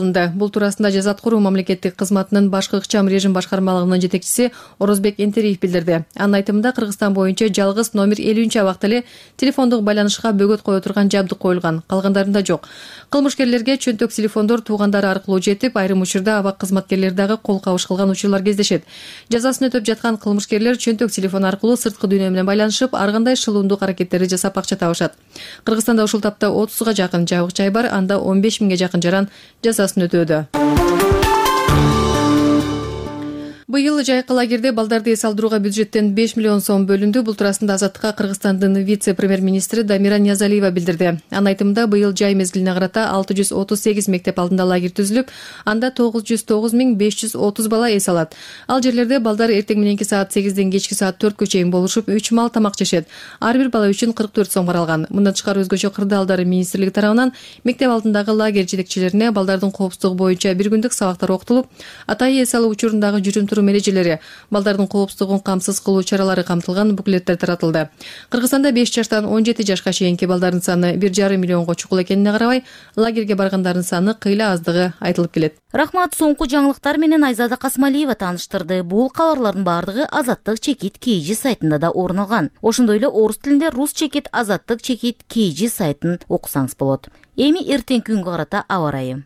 Бул туурасында Жазат куруу мамлекеттик кызматынын башкы ыкчам режим башкармалыгынын жетекчиси Орозбек Энтериев билдирди. Анын айтымында Кыргызстан боюнча жалгыз номер 50-абакта эле телефондук байланышка бөгөт кое турган жабдык коюлган, калгандарында жок. Кылмышкерлерге чөнтөк телефондор туугандары аркылуу жетип, айрым учурда абак кызматкерлери дагы кол кабыш кылган учурлар кездешет. Жазасын өтөп жаткан кылмышкерлер чөнтөк телефон аркылуу сырткы дүйнө менен байланышып, ар кандай шылуундук аракеттерди жасап акча табышат. Кыргызстанда ушул тапта 30га жакын жабык жай бар, анда 15 миңге жакын жаран жазасын өтөөдө. Быйыл жайкы лагерде балдарды эс алдырууга бюджеттен 5 миллион сом бөлүндү. Бул туурасында Азаттыкка Кыргызстандын вице-премьер-министри Дамира Ниязалиева билдирди. Анын айтымында быйыл жай мезгилине карата 638 мектеп алдында лагерь түзүлүп, анда 909.530 бала эс алат. Ал жерлерде балдар эртең мененки саат 8ден кечки саат 4кө чейин болушуп, 3 маал тамак жешет. Ар бир бала үчүн 44 сом каралган. Мындан тышкары өзгөчө кырдаалдар министрлиги тарабынан мектеп алдындагы лагерь жетекчилерине балдардын коопсуздугу боюнча бир күндүк сабактар окутулуп, атайы эс алуу учурундагы жүрүм-турум эрежелери, балдардын коопсуздугун камсыз кылуу чаралары камтылган буклеттер таратылды. Кыргызстанда 5 жаштан 17 жашка чейинки балдардын саны 1,5 миллионго чукул экенине карабай, лагерге баргандардын саны кыйла аздыгы айтылып келет. Рахмат, соңку жаңылыктар менен Айзада Касмалиева тааныштырды. Бул кабарлардын бардыгы Азаттык чекит KG сайтында да орун алган. Ошондой эле орус тилинде Рус чекит Азаттык чекит KG сайтын окусаңыз болот. Эми эртеңки күнгө карата аба ырайы.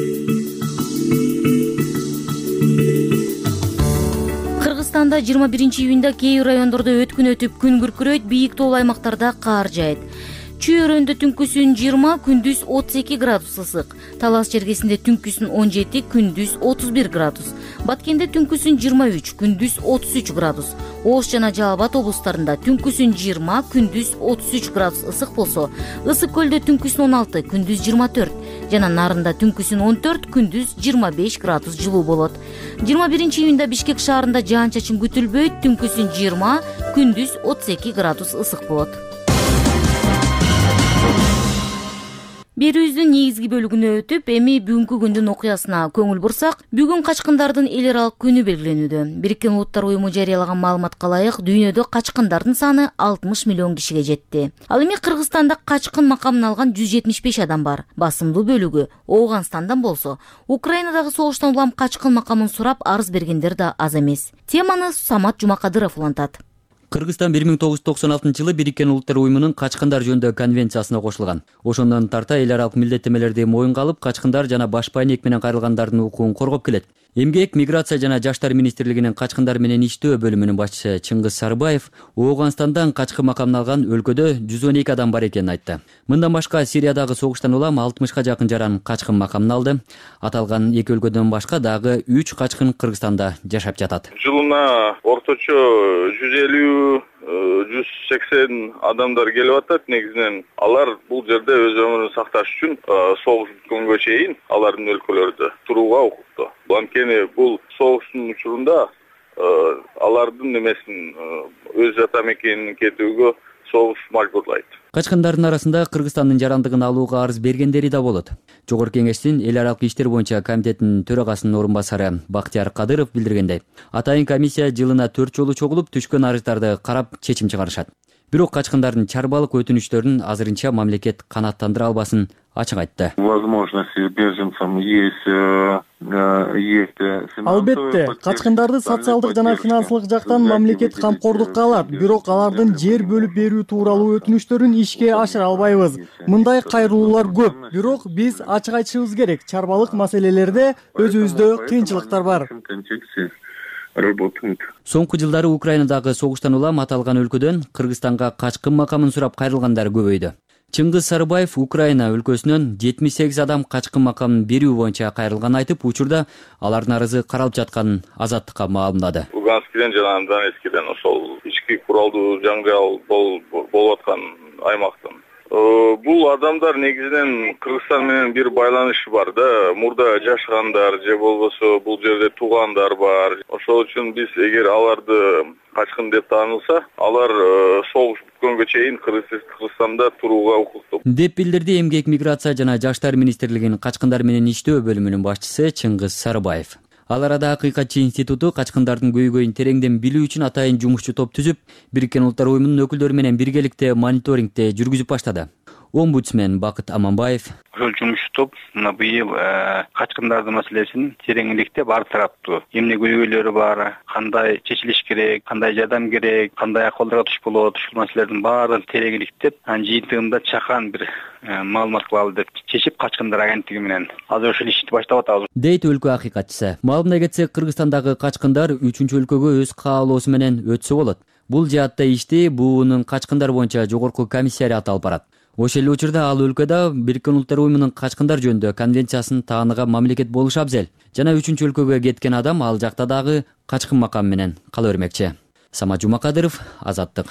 Кыргызстанда 21-июнда кээ райондордо өткүн өтүп, күн күркүрөйт, бийик тоолуу аймактарда каар жаайт. Чүй-өрөндө түнкүсүн 20, күндүз 32 градус ысык. Талас чергесинде түнкүсүн 17, күндүз 31 градус. Баткенде түнкүсүн 23, күндүз 33 градус. Ош жана Жалал Абад облустарында түнкүсүн 20, күндүз 33 градус ысык болсо, Ысык көлдө түнкүсүн 16, күндүз 24, жана Нарында түнкүсүн 14, күндүз 25 градус жылуу болот. 21-июнда Бишкек шаарында жаан-чачын күтүлбөйт, түнкүсүн 20, күндүз 32 градус ысык болот. Берүүбүздүн негизги бөлүгүнө өтүп, эми бүгүнкү күндүн окуясына көңүл бурсак, бүгүн качкындардын эл аралык күнү белгиленүүдө. Бириккен Улуттар уюму жарыялаган маалыматка ылайык, дүйнөдө качкындардын саны 60 миллион кишиге жетти. Ал эми Кыргызстанда качкын макамын алган 175 адам бар. Басымдуу бөлүгү Ооганстандан болсо, Украинадагы согуштан улам качкын макамын сурап арыз бергендер да аз эмес. Теманы Самат Жумакадыров улантат. Кыргызстан 1996-жылы Бириккен Улуттар уюмунун качкындар жөнүндө конвенциясына кошулган. Ошондон тарта эл аралык милдеттемелерди моюнга алып, качкындар жана башпай ниек менен кайрылгандардын укугун коргоп келет. Эмгек, миграция жана жаштар министрлигинин качкындар менен иштөө бөлүмүнүн башчысы Чыңгыз Сарыбаев Ооганстандан качкын макамын алган өлкөдө 112 адам бар экенин айтты. Мындан башка Сириядагы согуштан улам 60га жакын жаран качкын макамын алды. Аталган эки өлкөдөн башка дагы 3 качкын Кыргызстанда жашап жатат. Жылына орточо 150-180 адамдар келип атат. Негизинен алар бул жерде өз өмүрүн сакташ үчүн согуш бүткөнгө чейин алардын өлкөлөрдө турууга укуктуу. Анткени бул согуштун учурунда алардын немесин өз ата мекенин кетүүгө согуш мажбурлайт. Качкындардын арасында Кыргызстандын жарандыгын алууга арыз бергендери да болот. Жогорку Кеңештин эл аралык иштер боюнча комитетинин төрагасынын орун басары Бактияр Кадыров билдиргендей, атайын комиссия жылына 4 жолу чогулуп түшкөн арыздарды карап чечим чыгарышат. Бирок качкындардын чарбалык өтүнүчтөрүн азырынча мамлекет канааттандыра албасын ачык айтты. Возможности беженцам есть. Албетте, качкындарды социалдык жана финансылык жактан мамлекет камкордукка алат, бирок алардын жер бөлүп берүү тууралуу өтүнүчтөрүн ишке ашыра албайбыз. Мындай кайрылуулар көп, бирок биз ачык айтышыбыз керек, чарбалык маселелерде өзүбүздө кыйынчылыктар бар. Соңку жылдары Украинадагы согуштан улам аталган өлкөдөн Кыргызстанга качкын макамын сурап кайрылгандар көбөйдү. Чыңгыз Сарыбаев Украина өлкөсүнөн 78 адам качкын макамын берүү боюнча кайрылганын айтып, учурда алардын арызы каралып жатканын Азаттыкка маалымдады. Луганскиден жана Донецкиден ошол ички куралдуу жаңжал болуп аткан аймактан. Бул адамдар негизинен Кыргызстан менен бир байланышы бар да, мурда жашагандар же болбосо бул жерде туугандар бар. Ошол үчүн биз эгер аларды качкын деп таанылса, алар согуш бүткөнгө чейин Кыргызстанда турууга укуктуу. Деп билдирди Эмгек, миграция жана жаштар министрлигинин качкындар менен иштөө бөлүмүнүн башчысы Чыңгыз Сарыбаев. Ал арада Акыйкатчы институту качкындардын көйгөйүн тереңден билүү үчүн атайын жумушчу топ түзүп, Бириккен Улуттар уюмунун өкүлдөрү менен биргеликте мониторингди жүргүзүп баштады. Омбудсмен Бакыт Аманбаев: Ошол жумуш топ мына быйыл качкындардын маселесин тереңиндеп ар тараптуу эмне көйгөйлөрү бар, кандай чечилиш керек, кандай жардам керек, кандай акыбалдарга туш болот, ушул маселелердин баарын тереңиндеп анын жыйынтыгында чакан бир маалымат кылалы деп чечип, качкындар агенттиги менен азыр ошол ишти баштап атабыз, дейт өлкө акыйкатчысы. Маалымына кетсек, Кыргызстандагы качкындар 3-өлкөгө өз каалоосу менен өтсө болот. Бул жаатта ишти БУнун качкындар боюнча жогорку комиссариаты алып барат. Ошол эле учурда ал өлкөдө Бириккен Улуттар Уюмунун качкындар жөнүндө конвенциясын тааныган мамлекет болуш абзел. Жана 3-өлкөгө кеткен адам ал жакта дагы качкын макам менен кала бермекчи. Самат Жумакадыров, Азаттык.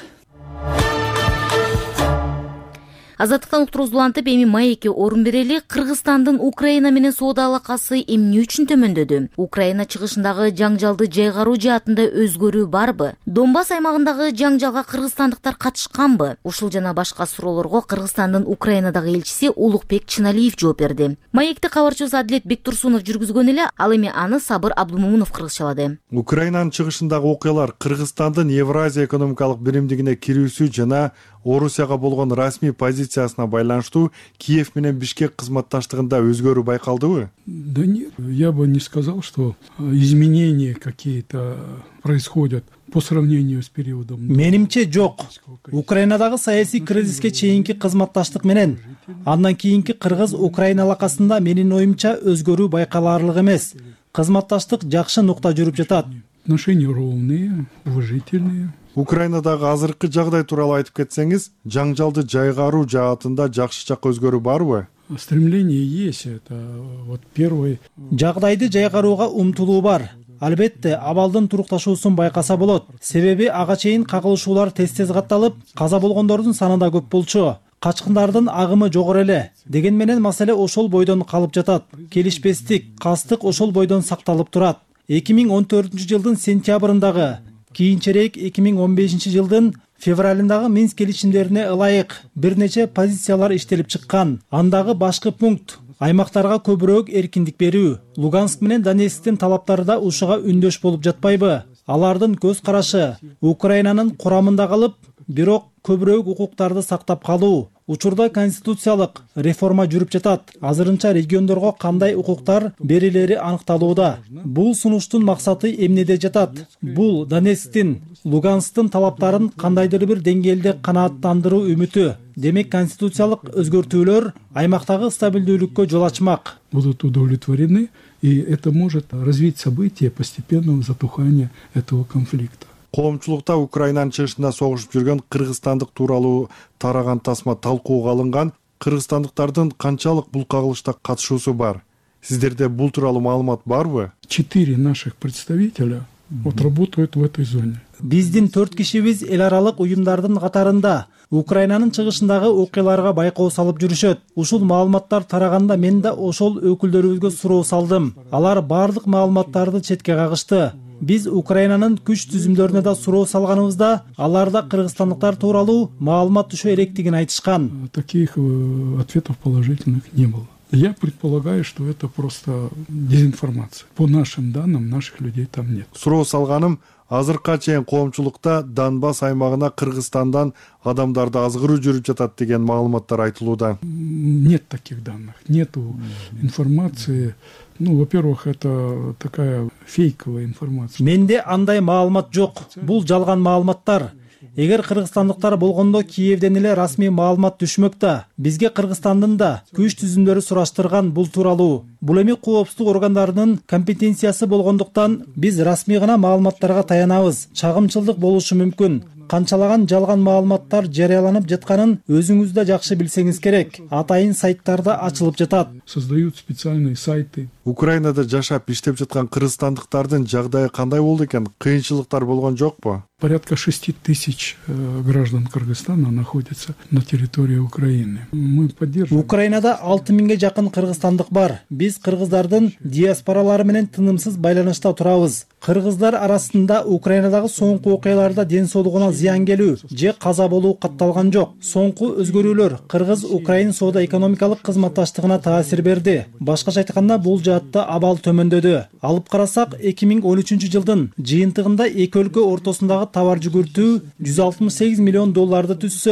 Азаттыктан уктуруубузду улантып, эми маекке орун берели. Кыргызстандын Украина менен соода алакасы эмне үчүн төмөндөдү? Украина чыгышындагы жаңжалды жайгаруу жаатында өзгөрүү барбы? Донбасс аймагындагы жаңжалга кыргызстандыктар катышканбы? Ушул жана башка суроолорго Кыргызстандын Украинадагы элчиси Улукбек Чыналиев жооп берди. Маекти кабарчыбыз Адилет Бектурсунов жүргүзгөн эле, ал эми аны Сабыр Абдумомунов кыргызчалады. Украинанын чыгышындагы окуялар Кыргызстандын Евразия экономикалык биримдигине кирүүсү жана Орусияга болгон расмий позициясына байланыштуу Киев менен Бишкек кызматташтыгында өзгөрүү байкалдыбы? Да нет, я бы не сказал, что изменения какие-то происходят по сравнению с периодом. Менимче жок. Украинадагы саясий кризиске чейинки кызматташтык менен андан кийинки Кыргыз-Украина алакасында менин оюмча өзгөрүү байкалаарлык эмес. Кызматташтык жакшы нукта жүрүп жатат. Отношения ровные, уважительные. Украинадагы азыркы жагдай тууралуу айтып кетсеңиз, жаңжалды жайгаруу жаатында жакшы жак өзгөрүү барбы? Стремление есть, это вот первый. Жагдайды жайгарууга умтулуу бар. Албетте, абалдын турукташуусун байкаса болот. Себеби ага чейин кагылышуулар тез-тез катталып, каза болгондордун саны да көп болчу. Качкындардын агымы жогору эле. Деген менен маселе ошол бойдон калып жатат. Келишпестик, кастык ошол бойдон сакталып турат. 2014-жылдын сентябрындагы, кийинчерээк 2015-жылдын февралындагы Минск келишимдерине ылайык бир нече позициялар иштелип чыккан. Андагы башкы пункт аймактарга көбүрөөк эркиндик берүү. Луганск менен Донецктин талаптары да ушуга үндөш болуп жатпайбы? Алардын көз карашы Украинанын курамында калып, бирок көбүрөөк укуктарды сактап калуу. Учурда конституциялык реформа жүрүп жатат. Азырынча региондорго кандай укуктар берилери аныкталууда. Бул сунуштун максаты эмнеде жатат? Бул Донецктин, Луганскдын талаптарын кандайдыр бир деңгээлде канааттандыруу үмүтү. Демек конституциялык өзгөртүүлөр аймактагы стабилдүүлүккө жол ачмак. Будут удовлетворены, и это может развить события постепенного затухания этого конфликта. Коомчулукта Украинанын чыгышында согушуп жүргөн кыргызстандык тууралуу тараган тасма талкууга алынган. Кыргызстандыктардын канчалык бул кагылышта катышуусу бар? Сиздерде бул тууралуу маалымат барбы? 4 наших представителя вот работают в этой зоне. Биздин 4 кишибиз эл аралык уюмдардын катарында Украинанын чыгышындагы окуяларга байкоо салып жүрүшөт. Ушул маалыматтар тараганда мен да ошол өкүлдөрүбүзгө суроо салдым. Алар баардык маалыматтарды четке кагышты. Биз Украинанын күч түзүмдөрүнө да суроо салганыбызда, аларда кыргызстандыктар тууралуу маалымат түшө электигин айтышкан. Таких ответов положительных не было. Я предполагаю, что это просто дезинформация. По нашим данным, наших людей там нет. Суроо салганым, азыркыга чейин коомчулукта Донбасс аймагына Кыргызстандан адамдарды азгыруу жүрүп жатат деген маалыматтар айтылууда. Нет таких данных, нету информации. Ну, во-первых, это такая фейковая информация. Менде андай маалымат жок. Бул жалган маалыматтар. Эгер кыргызстандыктар болгондо Киевден эле расмий маалымат түшмөк да. Бизге Кыргызстандын да күч түзүмдөрү сураштырган бул тууралуу. Бул эми коопсуздук органдарынын компетенциясы болгондуктан биз расмий гана маалыматтарга таянабыз. Чагымчылдык болушу мүмкүн. Канчалаган жалган маалыматтар жарыяланып жатканын өзүңүз да жакшы билсеңиз керек. Атайын сайттарда ачылып жатат. Создают специальные сайты. Украинада жашап иштеп жаткан кыргызстандыктардын жагдайы кандай болду экен? Кыйынчылыктар болгон жокпу? Порядка 6000 граждан Кыргызстана находятся на территории Украины. Мы поддерживаем. Украинада 6000 жакын кыргызстандык бар. Биз кыргыздардын диаспоралары менен тынымсыз байланышта турабыз. Кыргыздар арасында Украинадагы соңку окуяларда ден соолугуна зыян келүү же каза болуу катталган жок. Соңку өзгөрүүлөр Кыргыз-Украин соода экономикалык кызматташтыгына таасир берди. Башкача айтканда бул жаатта абал төмөндөдү. Алып карасак 2013-жылдын жыйынтыгында эки өлкө ортосундагы товар жүгүртүү $168 миллион түзсө,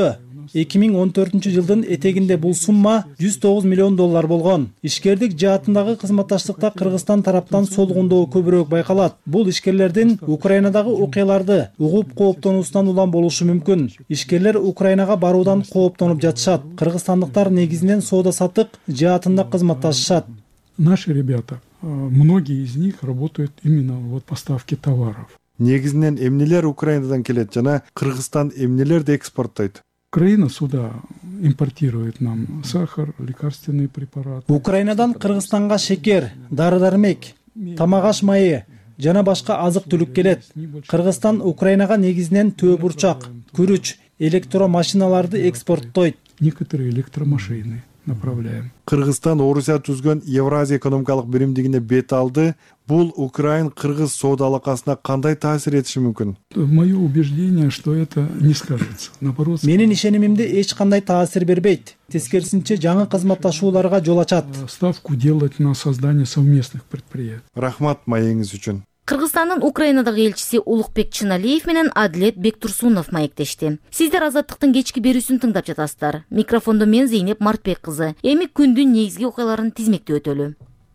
2014 этегинде бул сумма $109 миллион болгон. Ишкердик жаатындагы кызматташтыкта Кыргызстан тараптан солгондоо көбүрөөк байкалат. Бул ишкерлердин Украинадагы окуяларды угуп кооптонуусунан улам болушу мүмкүн. Ишкерлер Украинага баруудан кооптонуп жатышат. Кыргызстандыктар негизинен соода-саттык жаатында кызматташышат. Наши ребята, многие из них работают именно в поставке товаров. Негизинен эмнелер Украинадан келет жана Кыргызстан эмнелерди экспорттойт? Украина сюда импортирует нам сахар, лекарственные препараты. Украинадан Кыргызстанга шекер, дары-дармек, тамак-аш майы жана башка азык-түлүк келет. Кыргызстан Украинага негизинен төө-бурчак, күрүч, электромашиналарды экспорттойт. Некоторые электромашины направляем. Кыргызстан Орусия түзгөн Евразия экономикалык биримдигине бет алды. Бул Украин-Кыргыз соода алакасына кандай таасир этиши мүмкүн? Мое убеждение, что это не скажется. Наоборот, менин ишенимимде эч кандай таасир бербейт. Тескерисинче жаңы кызматташууларга жол ачат. Ставку делать на создание совместных предприятий. Рахмат маегиңиз үчүн. Кыргызстандын Украинадагы элчиси Улукбек Чыналиев менен Адилет Бектурсунов маектешти. Сиздер Азаттыктын кечки берүүсүн тыңдап жатасыздар. Микрофондо мен Зейнеп Мартбек кызы. Эми күндүн негизги окуяларын тизмектеп өтөлү.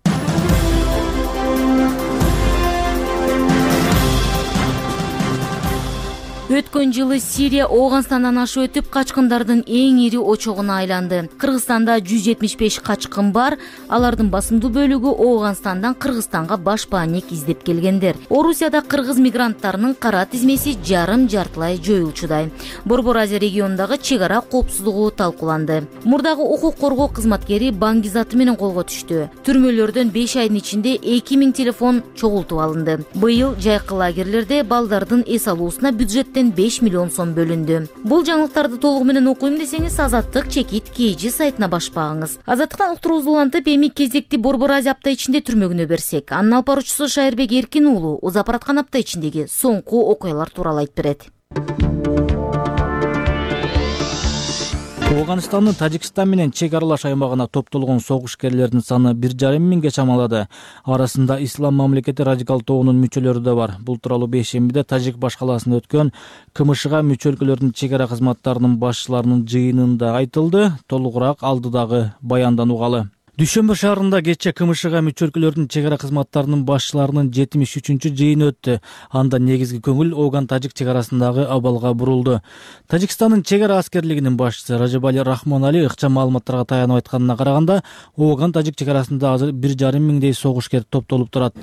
Өткөн жылы Сирия Ооганстандан ашып өтүп, качкындардын эң ири очогуна айланды. Кыргызстанда 175 качкын бар, алардын басымдуу бөлүгү Ооганстандан Кыргызстанга баш бааник издеп келгендер. Орусияда кыргыз мигранттарынын кара тизмеси жарым-жартылай жоюлчудай. Борбор Азия регионундагы чек ара коопсуздугу талкууланды. Мурдагы укук коргоо кызматкери баңгизаты менен колго түштү. Түрмөлөрдөн 5 айдын ичинде 2000 телефон чогултуп алынды. Быйыл жайкы лагерлерде балдардын эс алуусуна бюджеттен 5 миллион сом бөлүндү. Бул жаңылыктарды толугу менен окуйм десеңиз Азаттык чекит KG сайтына баш багыңыз. Азаттыктан уктуруубузду улантып, эми кезекти Борбор Азия апта ичинде түрмөгүнө берсек. Анын алып баруучусу Шайырбек Эркин уулу Узапараткан апта ичиндеги соңку окуялар тууралуу айтып берет. Ооганстандын Тажикстан менен чек аралаш аймагына топтолгон согушкерлердин саны 1,5 миңге чамалады. Арасында Ислам мамлекети радикал тобунун мүчөлөрү да бар. Бул тууралуу бейшембиде Тажик баш калаасында өткөн КМШга мүчө өлкөлөрдүн чек ара кызматтарынын башчыларынын жыйынында айтылды. Толугураак алдыдагы баяндан угалы. Дүйшөмбү шаарында кече КМШга мүчө өлкөлөрдүн чек ара кызматтарынын башчыларынын 73-чү жыйыны өттү. Анда негизги көңүл Ооган-Тажик чек арасындагы абалга бурулду. Тажикстандын чек ара аскерлигинин башчысы Ражабали Рахмонали ыкчам маалыматтарга таянып айтканына караганда, Ооган-Тажик чек арасында азыр 1,5 миңдей согушкер топтолуп турат.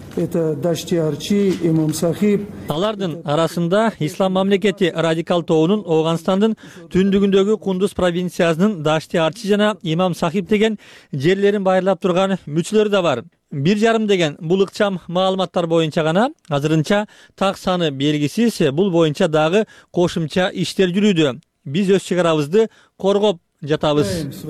Алардын арасында Ислам мамлекети радикал тобунун Ооганстандын түндүгүндөгү Кундуз провинциясынын Дашти Арчи жана Имам Сахиб деген жерлерин байырлап турган мүчөлөр да бар. 1,5 деген бул ыкчам маалыматтар боюнча гана, азырынча так саны белгисиз. Бул боюнча дагы кошумча иштер жүрүүдө. Биз өз чек арабызды коргоп жатабыз.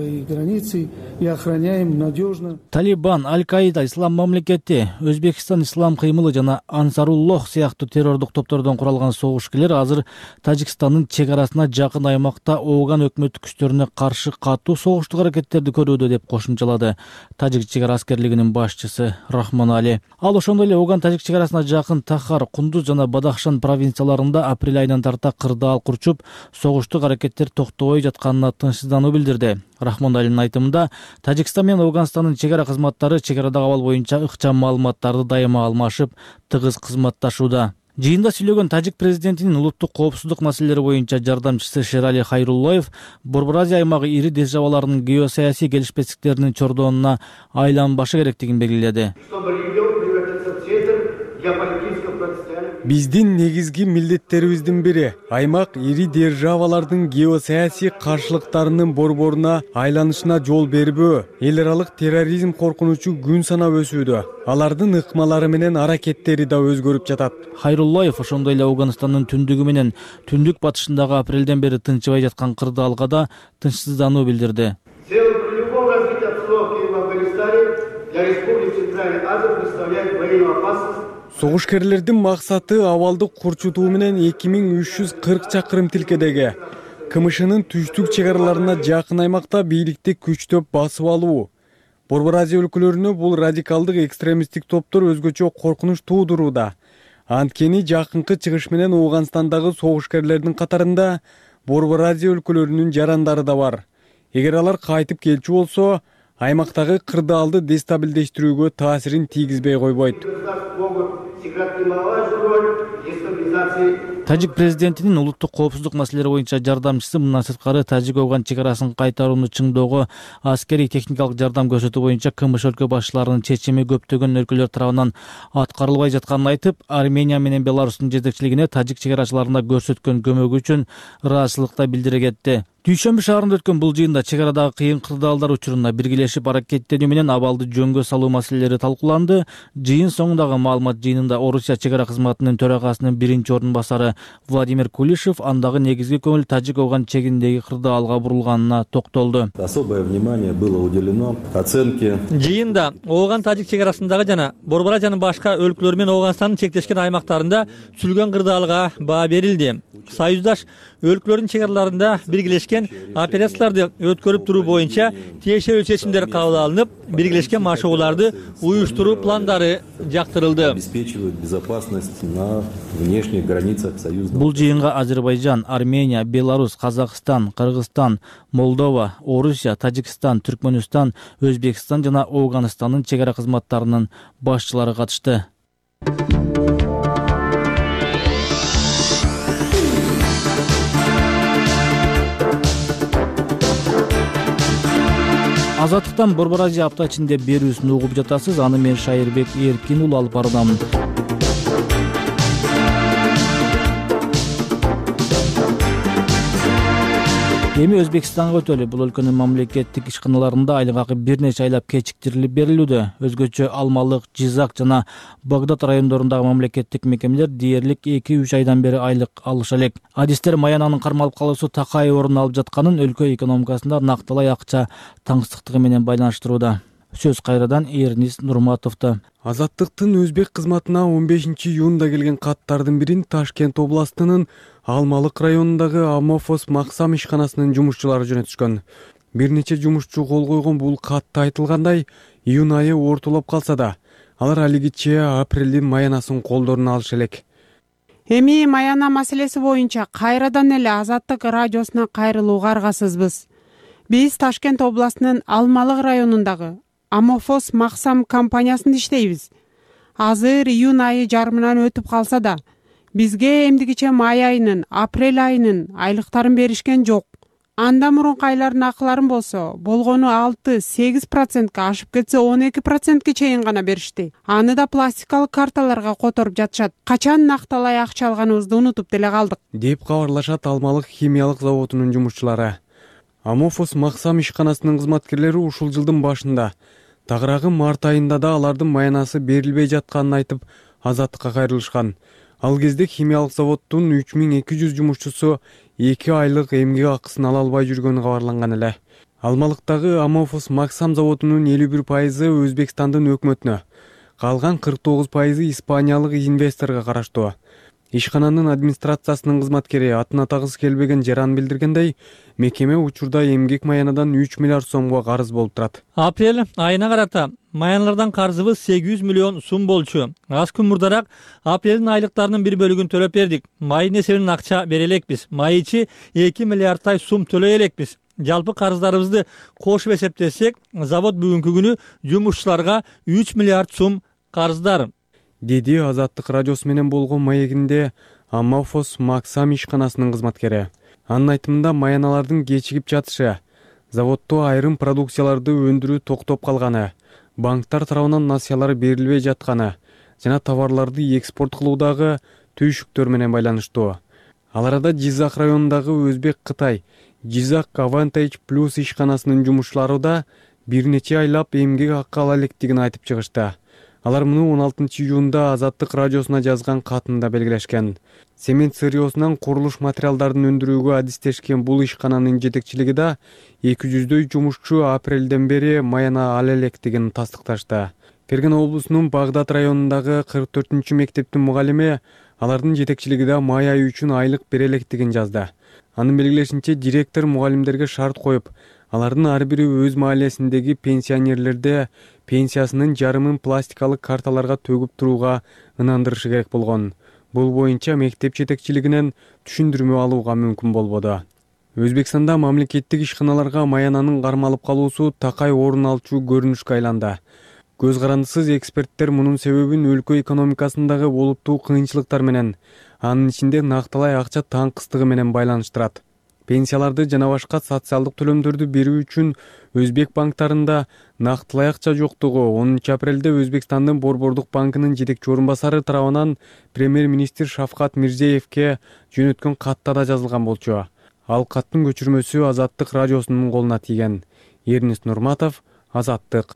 Талибан, Аль-Каида, Ислам мамлекети, Өзбекстан ислам кыймылы жана Ансаруллох сыяктуу террордук топтордон куралган согушкерлер азыр Тажикстандын чек арасына жакын аймакта Ооган өкмөттүк күчтөрүнө каршы катуу согуштук аракеттерди көрүүдө деп кошумчалады Тажик чек ара аскерлигинин башчысы Рахмонали. Ал ошондой эле Ооган-Тажик чек арасына жакын Тахар, Кундуз жана Бадахшан провинцияларында апрель айынан тарта кырдаал курчуп, согуштук аракеттер токтобой жатканына тынчсыздануу билдирди. Рахмоналинин айтымында, Тажикстан менен Ооганстандын чек ара кызматтары чек арадагы абал боюнча ыкчам маалыматтарды дайыма алмашып, тыгыз кызматташууда. Жыйында сүйлөгөн Тажик президентинин улуттук коопсуздук маселелери боюнча жардамчысы Шерали Хайруллоев Борбор Азия аймагы ири державаларынын геосаясий келишпестиктеринин чордонуна айланбашы керектигин белгиледи. Биздин негизги милдеттерибиздин бири аймак ири державалардын геосаясий каршылыктарынын борборуна айланышына жол бербөө. Эл аралык терроризм коркунучу күн санап өсүүдө. Алардын ыкмалары менен аракеттери да өзгөрүп жатат. Хайруллоев ошондой эле Ауганстандын түндүгү менен түндүк батышындагы апрелден бери тынчыбай жаткан кырдаалга да тынчсыздануу билдирди. Согушкерлердин максаты абалды курчутуу менен 2340 чакырым тилкедеги КМШнын түштүк чек араларына жакын аймакта бийликти күчтөп басып алуу. Борбор Азия өлкөлөрүнө бул радикалдык экстремисттик топтор өзгөчө коркунуч туудурууда. Анткени жакынкы чыгыш менен Ооганстандагы согушкерлердин катарында Борбор Азия өлкөлөрүнүн жарандары да бар. Эгер алар кайтып келчү болсо, аймактагы кырдаалды дестабилдештирүүгө таасирин тийгизбей койбойт. Тажик президентинин улуттук коопсуздук маселелери боюнча жардамчысы мындан сырткары Тажик-Афган чек арасын кайтарууну чыңдоого аскерий техникалык жардам көрсөтүү боюнча КМШ өлкө башчыларынын чечими көптөгөн өлкөлөр тарабынан аткарылбай жатканын айтып, Армения менен Беларустун жетекчилигине тажик чек арачыларына көрсөткөн көмөгү үчүн ыраазычылык да билдире кетти. Дүйшөмбү шаарында өткөн бул жыйында чек арадагы кыйын кырдаалдар учуруна биргелешип аракеттенүү менен абалды жөнгө салуу маселелери талкууланды. Жыйын соңундагы маалымат жыйынында Орусия чек ара кызматынын төрагасынын биринчи орун басары Владимир Кулишев андагы негизги көңүл Тажик-Афган чегиндеги кырдаалга бурулганына токтолду. Особое внимание было уделено оценке. Жыйында Афган Тажик чек арасындагы жана Борбора жана башка өлкөлөр менен Афганстандын чектешкен аймактарында сүлгөн кырдаалга баа берилди. Союздаш өлкөлөрдүн чек араларында биргелешкен операцияларды өткөрүп туруу боюнча тиешелүү чечимдер кабыл алынып, биргелешкен машыгууларды уюштуруу пландары жактырылды. Обеспечивают безопасность на внешних границах Союза. Бул жыйынга Азербайжан, Армения, Беларусь, Казакстан, Кыргызстан, Молдова, Орусия, Тажикстан, Түркмөнстан, Өзбекстан жана Афганстандын чек ара кызматтарынын башчылары катышты. Азаттыктан Борбор Азия апта ичинде берүүсүн угуп жатасыз. Аны мен Шайырбек Эркин уулу алып барамын. Эми Өзбекстанга өтөлү. Бул өлкөнүн мамлекеттик ишканаларында айлык акы бир нече айлап кечиктирилип берилүүдө. Өзгөчө Алмалык, Жизак жана Багдад райондорундагы мамлекеттик мекемелер дээрлик 2-3 айдан бери айлык алыша элек. Адистер Маянанын кармалып калуусу такай орун алып жатканын өлкө экономикасында накталай акча таңсыктыгы менен байланыштырууда. Сөз кайрадан Эрнис Нурматовдо. Азаттыктын өзбек кызматына 15-июнда келген каттардын бирин Ташкент областынын Алмалык районундагы Амофос Максам ишканасынын жумушчулары жөнөтүшкөн. Бир нече жумушчу кол койгон бул катта айтылгандай, июнь айы ортолоп калса да, алар алигиче апрелдин маянасын колдоруна алыша элек. Эми маяна маселеси боюнча кайрадан эле Азаттык радиосуна кайрылууга аргасызбыз. Биз Ташкент областынын Алмалык районундагы Амофос Максам компаниясында иштейбиз. Азыр июнь айы жарымынан өтүп калса да, бизге эмдигиче май айынын, апрель айынын айлыктарын беришкен жок. Андан мурунку айлардын акыларын болсо, болгону 6-8%ке ашып кетсе 12%ке чейин гана беришти. Аны да пластикалык карталарга которуп жатышат. Качан накталай акча алганыбызды унутуп деле калдык, деп кабарлашат Алмалык химиялык заводунун жумушчулары. Амофос Максам ишканасынын кызматкерлери ушул жылдын башында, тагыраагы март айында да алардын маянасы берилбей жатканын айтып, Азаттыкка кайрылышкан. Ал кезде химиялык заводдун 3200 жумушчусу 2 айлык эмгек акысын ала албай жүргөнү кабарланган эле. Алмалыктагы Амофос Максам заводунун 51% Өзбекстандын өкмөтүнө, калган 49% испаниялык инвесторго караштуу. Ишкананын администрациясынын кызматкери атын атагысы келбеген жаран билдиргендей, мекеме учурда эмгек маянадан 3 миллиард сомго карыз болуп турат. Апрель айына карата маянлардан карызыбыз 800 миллион сум болчу. Аз күн мурдараак апрелдин айлыктарынын бир бөлүгүн төлөп бердик. Майдын эсебинен акча бере элекпиз. Май ичи 2 миллиардтай сум төлөй элекпиз. Жалпы карыздарыбызды кошуп эсептесек, завод бүгүнкү күнү жумушчуларга 3 миллиард сум карыздар, деди Азаттык радиосу менен болгон маегинде Амофос Максам ишканасынын кызматкери. Анын айтымында маяналардын кечигип жатышы, заводдо айрым продукцияларды өндүрүү токтоп калганы, банктар тарабынан насыялар берилбей жатканы жана товарларды экспорт кылуудагы түйшүктөр менен байланыштуу. Ал арада Жизак районундагы Өзбек-Кытай Жизак Advantage Plus ишканасынын жумушчулары да бир нече айлап эмгек акы ала электигин айтып чыгышты. Алар муну 16-июнда Азаттык радиосуна жазган катында белгилешкен. Цемент сырьосунан курулуш материалдарын өндүрүүгө адистешкен бул ишкананын жетекчилиги да 200дөй жумушчу апрелден бери маяна ала электигин тастыкташты. Фергана облусунун Багдад районундагы 44-чү мектептин мугалими алардын жетекчилиги да май айы үчүн айлык бере электигин жазды. Анын белгилешинче, директор мугалимдерге шарт коюп, алардын ар бири өз маалесиндеги пенсионерлерде пенсиясынын жарымын пластикалык карталарга төгүп турууга ынандырышы керек болгон. Бул боюнча мектеп жетекчилигинен түшүндүрмө алууга мүмкүн болбоду. Өзбекстанда мамлекеттик ишканаларга маянанын кармалып калуусу такай орун алчу көрүнүшкө айланды. Көз карандысыз эксперттер мунун себебин өлкө экономикасындагы олуттуу кыйынчылыктар менен, анын ичинде накталай акча таңкыстыгы менен байланыштырат. Пенсияларды жана башка социалдык төлөмдөрдү берүү үчүн Өзбек банктарында нактылай акча жоктугу 10 апрелде Өзбекстандын Борбордук банкынын жетекчи орун басары тарабынан премьер-министр Шавкат Мирзиевке жөнөткөн катта да жазылган болчу. Ал каттын көчүрмөсү Азаттык радиосунун колуна тийген. Эрнест Нурматов, Азаттык.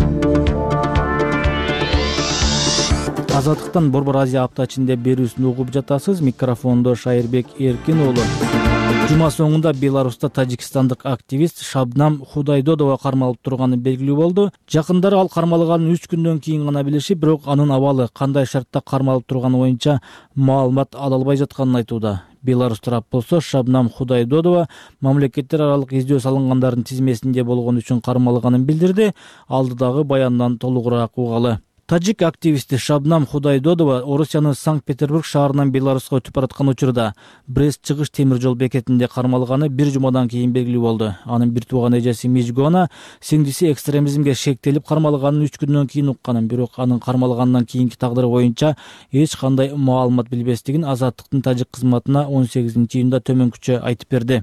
Азаттыктан Борбор Азия апта ичинде берүүсүн угуп жатасыз. Микрофондо Шайырбек Эркин уулу. Жума соңунда Беларуста тажикстандык активист Шабнам Худайдодова кармалып турганы белгилүү болду. Жакындары ал кармалганын 3 күндөн кийин гана билишип, бирок анын абалы кандай шартта кармалып турганы боюнча маалымат ала албай жатканын айтууда. Беларус тарап болсо Шабнам Худайдодова мамлекеттер аралык издөө салынгандардын тизмесинде болгон үчүн кармалганын билдирди. Алдыдагы баяндан толугураак угалы. Тажик активисти Шабнам Худайдодова Орусиянын Санкт-Петербург шаарынан Беларуска өтүп бараткан учурда Брест чыгыш темир жол бекетинде кармалганы бир жумадан кийин белгилүү болду. Анын бир тууган эжеси Мижгона сиңдиси экстремизмге шектелип кармалганын 3 күндөн кийин укканын, бирок анын кармалгандан кийинки тагдыры боюнча эч кандай маалымат билбестигин Азаттыктын тажик кызматына 18-июнда төмөнкүчө айтып берди.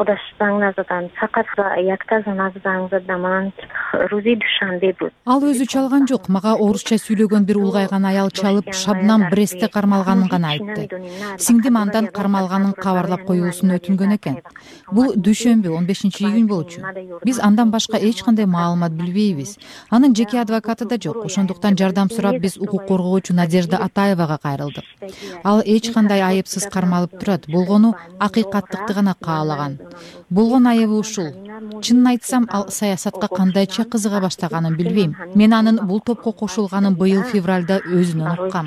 Ал өзү чалган жок, мага орусча сүйлөгөн бир улгайган аял чалып, Шабнам Брестте кармалганын гана айтты. Сиңдим андан кармалганын кабарлап коюусун өтүнгөн экен. Бул дүйшөмбү 15-июнь болчу. Биз андан башка эч кандай маалымат билбейбиз. Анын жеке адвокаты да жок. Ошондуктан жардам сурап биз укук коргоочу Надежда Атаевага кайрылдык. Ал эч кандай айыпсыз кармалып турат. Болгону акыйкаттыкты гана каалаган. Болгон айыбы ушул. Чынын айтсам, ал саясатка кандайча кызыга баштаганын билбейм. Мен анын бул топко кошулганын быйыл февралда өзүнөн уккам.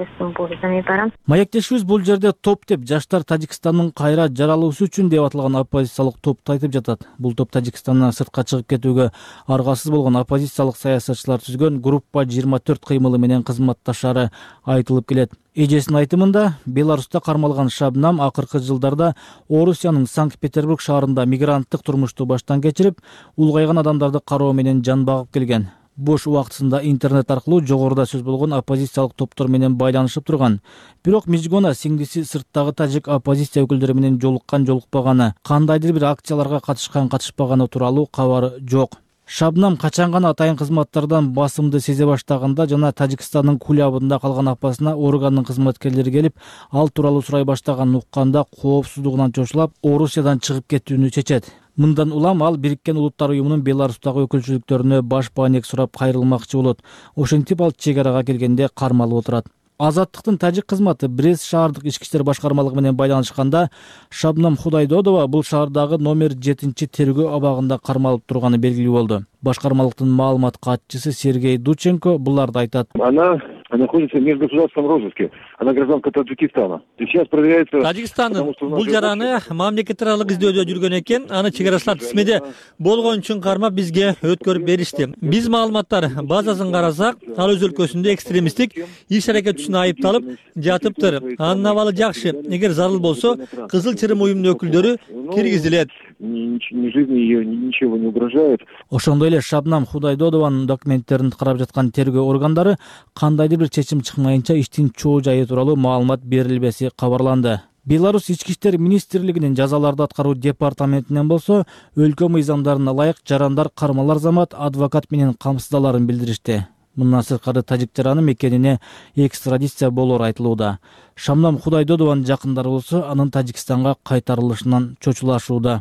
Маектешибиз бул жерде топ деп жаштар Тажикстандын кайра жаралуусу үчүн деп аталган оппозициялык топту айтып жатат. Бул топ Тажикстандан сыртка чыгып кетүүгө аргасыз болгон оппозициялык саясатчылар түзгөн группа 24 кыймылы менен кызматташары айтылып келет. Эжесинин айтымында, Беларуста кармалган Шабнам акыркы жылдарда Орусиянын Санкт-Петербург шаарында мигранттык турмушту баштан кечирип, улгайган адамдарды кароо менен жан багып келген. Бош убактысында интернет аркылуу жогоруда сөз болгон оппозициялык топтор менен байланышып турган. Бирок Мижгона сиңдиси сырттагы тажик оппозиция өкүлдөрү менен жолуккан-жолукпаганы, кандайдыр бир акцияларга катышкан-катышпаганы тууралуу кабар жок. Шабнам качан гана атайын кызматтардан басымды сезе баштаганда жана Тажикстандын кулябында калган апасына органдын кызматкерлери келип, ал тууралуу сурай баштаганын укканда коопсуздугунан чочулап, Орусиядан чыгып кетүүнү чечет. Мындан улам ал Бириккен Улуттар уюмунун Беларустагы өкүлчүлүктөрүнө баш бааник сурап кайрылмакчы болот. Ошентип ал чек арага келгенде кармалып отурат. Азаттыктын тажик кызматы Брест шаардык ички иштер башкармалыгы менен байланышканда Шабнам Худайдодова бул шаардагы номер 7 тергөө абагында кармалып турганы белгилүү болду. Башкармалыктын маалымат катчысы Сергей Дученко буларды айтат. Она находится в межгосударственном розыске. Она гражданка Таджикистана. Сейчас проверяется... Тажикстандын бул жараны мамлекеттер аралык издөөдө жүргөн экен. Аны чек арачылар тизмеде болгон үчүн кармап бизге өткөрүп беришти. Биз маалыматтар базасын карасак, ал өз өлкөсүндө экстремисттик иш-аракет үчүн айыпталып жатыптыр. Анын абалы жакшы. Эгер зарыл болсо, Кызыл Чырым уюмунун өкүлдөрү киргизилет. Ничего не угрожает. Ошондой эле Шабнам Худайдодованын документтерин карап жаткан тергөө органдары кандайдыр бир чечим чыкмайынча иштин чоо жайы тууралуу маалымат берилбеси кабарланды. Беларусь ички иштер министрлигинин жазаларды аткаруу департаментинен болсо, өлкө мыйзамдарына ылайык жарандар кармалар замат адвокат менен камсыздаларын билдиришти. Мындан сырткары тажик жараны мекенине экстрадиция болоор айтылууда. Шабнам Худайдодованын жакындары болсо, анын Тажикстанга кайтарылышынан чочулашууда.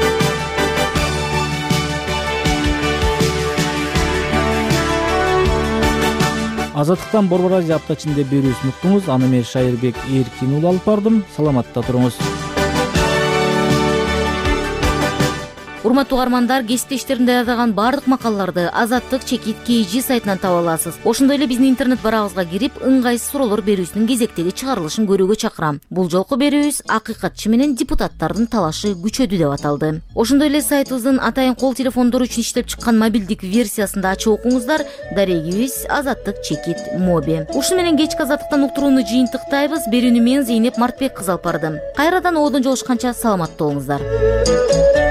Азаттыктан Борбор Азия апта ичинде берүүсүн уктуңуз. Аны мен Шайырбек Эркин алып бардым. Саламатта туруңуз. урматтуу угармандар, кесиптештерим даярдаган баардык макалаларды Азаттык Чекит KG сайтынан таба аласыз. Ошондой эле биздин интернет барагыбызга кирип, ыңгайсыз суроолор берүүсүнүн кезектеги чыгарылышын көрүүгө чакырам. Бул жолку берүүбүз акыйкатчы менен депутаттардын талашы күчөдү деп аталды. Ошондой эле сайтыбыздын атайын кол телефондору үчүн иштеп чыккан мобилдик версиясында ачып окуңуздар. Дарегибиз Азаттык Чекит Моби. Ушуну менен кечки Азаттыктан уктурууну жыйынтыктайбыз. Берүүнү мен Зейнеп Мартбек кызы алып бардым. Кайрадан оодон жолушканча саламатта болуңуздар.